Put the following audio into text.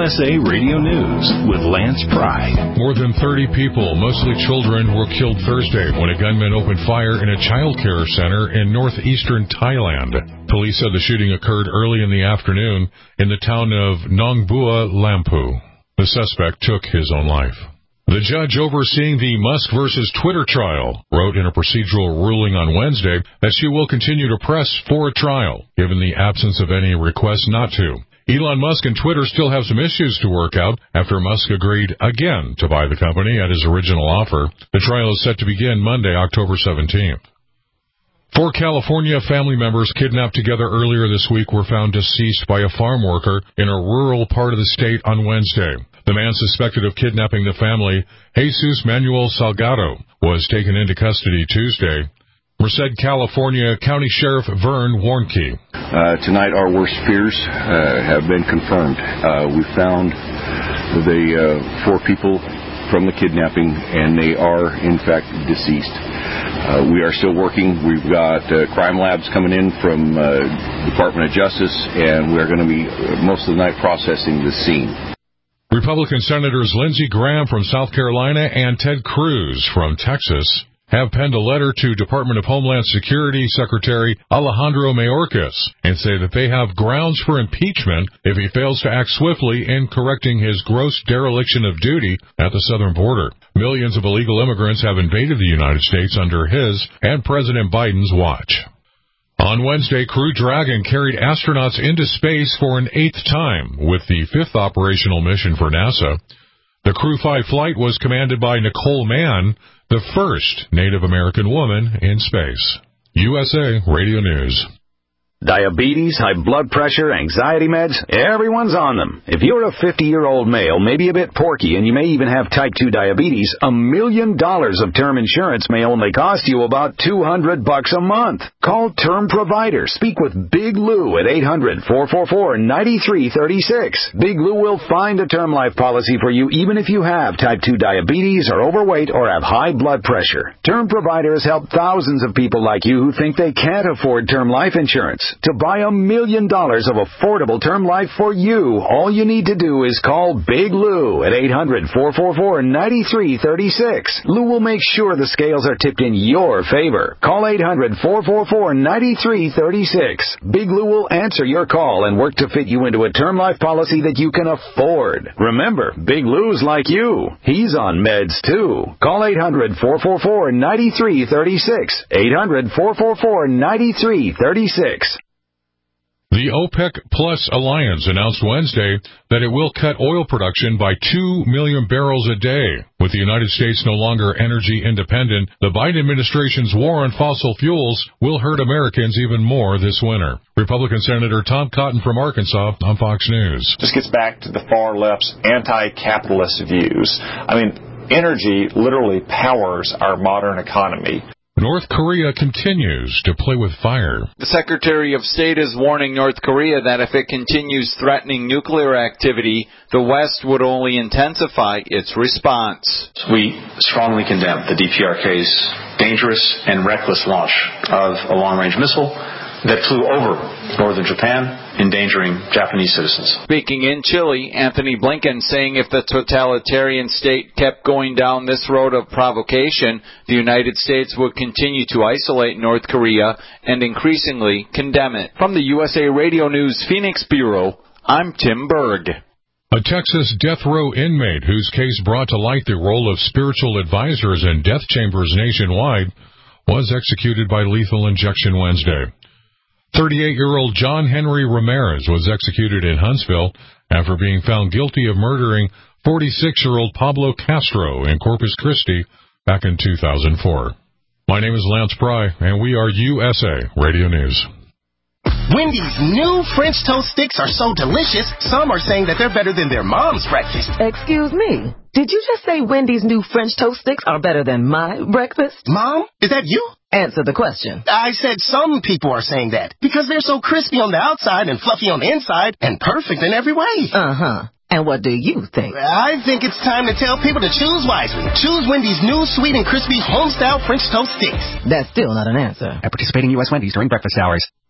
USA Radio News with Lance Pry. More than 30 people, mostly children, were killed Thursday when a gunman opened fire in a child care center in northeastern Thailand. Police said the shooting occurred early in the afternoon in the town of Nong Bua, Lampu. The suspect took his own life. The judge overseeing the Musk versus Twitter trial wrote in a procedural ruling on Wednesday that she will continue to press for a trial, given the absence of any request not to. Elon Musk and Twitter still have some issues to work out after Musk agreed again to buy the company at his original offer. The trial is set to begin Monday, October 17th. 4 California family members kidnapped together earlier this week were found deceased by a farm worker in a rural part of the state on Wednesday. The man suspected of kidnapping the family, Jesus Manuel Salgado, was taken into custody Tuesday. Merced, California County Sheriff Vern Warnke. Tonight our worst fears have been confirmed. We found the 4 people from the kidnapping, and they are, in fact, deceased. We are still working. We've got crime labs coming in from Department of Justice, and we're going to be most of the night processing the scene. Republican Senators Lindsey Graham from South Carolina and Ted Cruz from Texas have penned a letter to Department of Homeland Security Secretary Alejandro Mayorkas and say that they have grounds for impeachment if he fails to act swiftly in correcting his gross dereliction of duty at the southern border. Millions of illegal immigrants have invaded the United States under his and President Biden's watch. On Wednesday, Crew Dragon carried astronauts into space for an 8th time with the 5th operational mission for NASA. The Crew 5 flight was commanded by Nicole Mann, the first Native American woman in space. USA Radio News. Diabetes, high blood pressure, anxiety meds, everyone's on them. If you're a 50-year-old male, maybe a bit porky, and you may even have type 2 diabetes, $1 million of term insurance may only cost you about $200 a month. Call Term Provider. Speak with Big Lou at 800-444-9336. Big Lou will find a term life policy for you even if you have type 2 diabetes, are overweight, or have high blood pressure. Term Provider has helped thousands of people like you who think they can't afford term life insurance. To buy $1 million of affordable term life for you, all you need to do is call Big Lou at 800-444-9336. Lou will make sure the scales are tipped in your favor. Call 800-444-9336. Big Lou will answer your call and work to fit you into a term life policy that you can afford. Remember, Big Lou's like you. He's on meds, too. Call 800-444-9336. 800-444-9336. The OPEC Plus alliance announced Wednesday that it will cut oil production by 2 million barrels a day. With the United States no longer energy independent, the Biden administration's war on fossil fuels will hurt Americans even more this winter. Republican Senator Tom Cotton from Arkansas on Fox News. This gets back to the far left's anti-capitalist views. Energy literally powers our modern economy. North Korea continues to play with fire. The Secretary of State is warning North Korea that if it continues threatening nuclear activity, the West would only intensify its response. We strongly condemn the DPRK's dangerous and reckless launch of a long-range missile that flew over northern Japan, endangering Japanese citizens. Speaking in Chile, Anthony Blinken saying if the totalitarian state kept going down this road of provocation, the United States would continue to isolate North Korea and increasingly condemn it. From the USA Radio News Phoenix Bureau, I'm Tim Berg. A Texas death row inmate whose case brought to light the role of spiritual advisors in death chambers nationwide was executed by lethal injection Wednesday. 38-year-old John Henry Ramirez was executed in Huntsville after being found guilty of murdering 46-year-old Pablo Castro in Corpus Christi back in 2004. My name is Lance Pry, and we are USA Radio News. Wendy's new French toast sticks are so delicious, some are saying that they're better than their mom's breakfast. Excuse me. Did you just say Wendy's new French toast sticks are better than my breakfast? Mom, is that you? Answer the question. I said some people are saying that because they're so crispy on the outside and fluffy on the inside and perfect in every way. Uh-huh. And what do you think? I think it's time to tell people to choose wisely. Choose Wendy's new sweet and crispy home-style French toast sticks. That's still not an answer. At participating U.S. Wendy's during breakfast hours.